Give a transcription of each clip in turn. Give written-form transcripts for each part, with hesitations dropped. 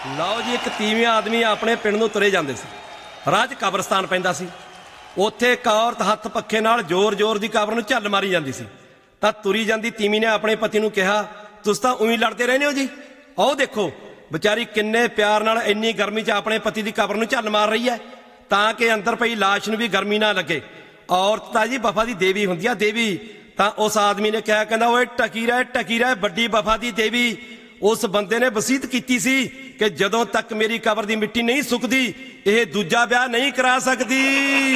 ਲਓ ਜੀ, ਇੱਕ ਤੀਵੀਂ ਆਦਮੀ ਆਪਣੇ ਪਿੰਡ ਨੂੰ ਤੁਰੇ ਜਾਂਦੇ ਸੀ। ਰਾਹ 'ਚ ਕਬਰਸਤਾਨ ਪੈਂਦਾ ਸੀ। ਉੱਥੇ ਇੱਕ ਔਰਤ ਹੱਥ ਪੱਖੇ ਨਾਲ ਜ਼ੋਰ-ਜ਼ੋਰ ਦੀ ਕਬਰ ਨੂੰ ਝੱਲ ਮਾਰੀ ਜਾਂਦੀ ਸੀ। ਤਾਂ ਤੁਰੀ ਜਾਂਦੀ ਤੀਵੀਂ ਨੇ ਆਪਣੇ ਪਤੀ ਨੂੰ ਕਿਹਾ, ਤੁਸੀਂ ਤਾਂ ਉਹੀ ਲੜਦੇ ਰਹਿੰਦੇ ਹੋ ਜੀ, ਆਓ ਦੇਖੋ ਵਿਚਾਰੀ ਕਿੰਨੇ ਪਿਆਰ ਨਾਲ ਇੰਨੀ ਗਰਮੀ 'ਚ ਆਪਣੇ ਪਤੀ ਦੀ ਕਬਰ ਨੂੰ ਝੱਲ ਮਾਰ ਰਹੀ ਹੈ, ਤਾਂ ਕਿ ਅੰਦਰ ਪਈ ਲਾਸ਼ ਨੂੰ ਵੀ ਗਰਮੀ ਨਾ ਲੱਗੇ। ਔਰਤ ਤਾਂ ਜੀ ਵਫਾ ਦੀ ਦੇਵੀ ਹੁੰਦੀ ਆ, ਦੇਵੀ। ਤਾਂ ਉਸ ਆਦਮੀ ਨੇ ਕਿਹਾ, ਕਹਿੰਦਾ ਓਏ ਟਕੀ ਰਹਿ ਵੱਡੀ ਵਫਾ ਦੀ ਦੇਵੀ। ਉਸ ਬੰਦੇ ਨੇ ਵਸੀਅਤ ਕੀਤੀ ਸੀ ਕਿ ਜਦੋਂ ਤੱਕ ਮੇਰੀ ਕਬਰ ਦੀ ਮਿੱਟੀ ਨਹੀਂ ਸੁੱਕਦੀ ਇਹ ਦੂਜਾ ਵਿਆਹ ਨਹੀਂ ਕਰਾ ਸਕਦੀ।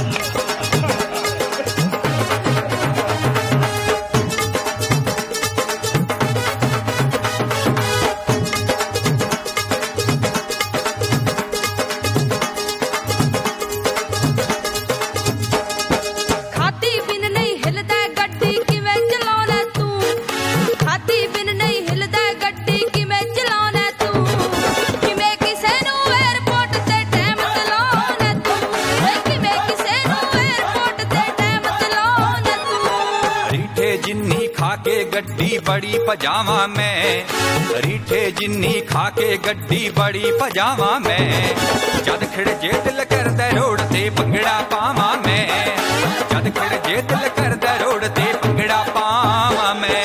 जिन्नी खाके गड्डी बड़ी पजावा मैं, रीठे जिन्नी खाके गड्डी बड़ी पजावा मैं। जद खिड़ जे दिल करदा रोड ते भंगड़ा पावा मैं, जद खिड़ जे दिल करदा रोड ते भंगड़ा पावा मैं।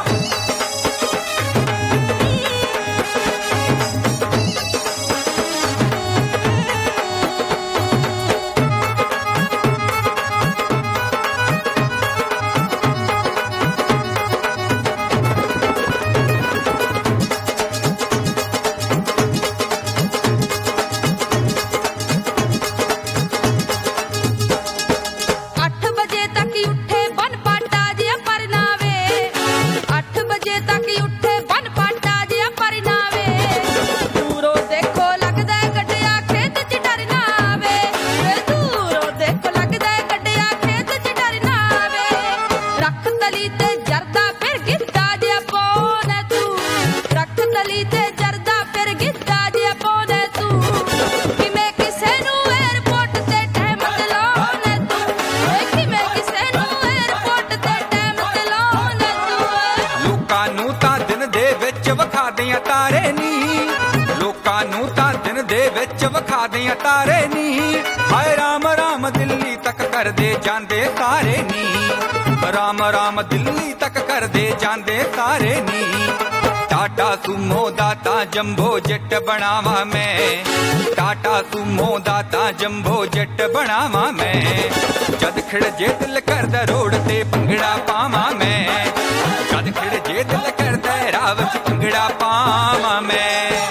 तारे नी लोकां नू तां दिन दे विच विखा दियां तारे नी। हाय राम राम दिल्ली तक कर दे जांदे सारे नी, राम राम दिल्ली तक कर दे जांदे सारे नी। टाटा सूमो दाता जंबो जेट बनावा मैं, टाटा सूमो दाता जंबो जेट बनावा मैं। जद खिड़ जे दिल करदा रोड ते भंगड़ा पावा मैं, जद खिड़ जे दिल करदा राह विच भंगड़ा पावा मैं।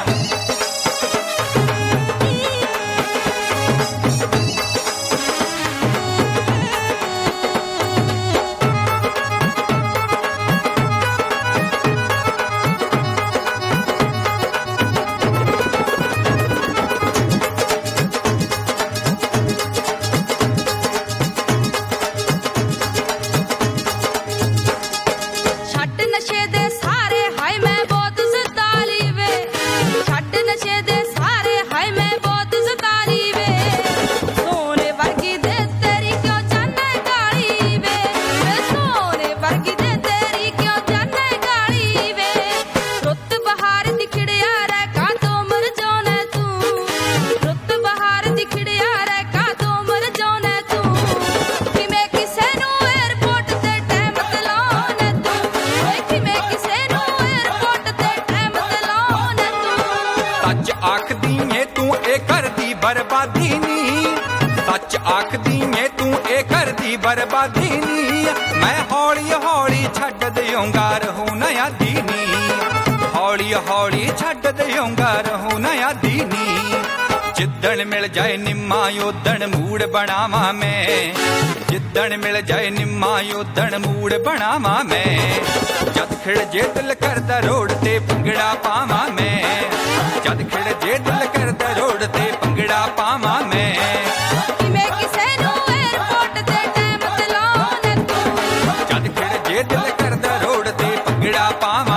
बर्बादी नी सच आखदी है तू ए करदी बर्बादी नी। मैं हौली हौली छड्ड देऊंगा रहूं नया दीनी, हौली हौली छड्ड देऊंगा रहूं नया दीनी। जिद्दन मिल जाए निम्मा उदण मूड बनावा मैं, जिद्दन मिल जाए निम्मा उदण मूड बनावा मैं। जद खिड़ जे दिल करदा रोड ते भंगड़ा पावा मैं, जद खिड़ जे दिल करदा रोड ते भंगड़ा पावा मैं। जद खिड़ जे दिल करदा रोड ते भंगड़ा पावा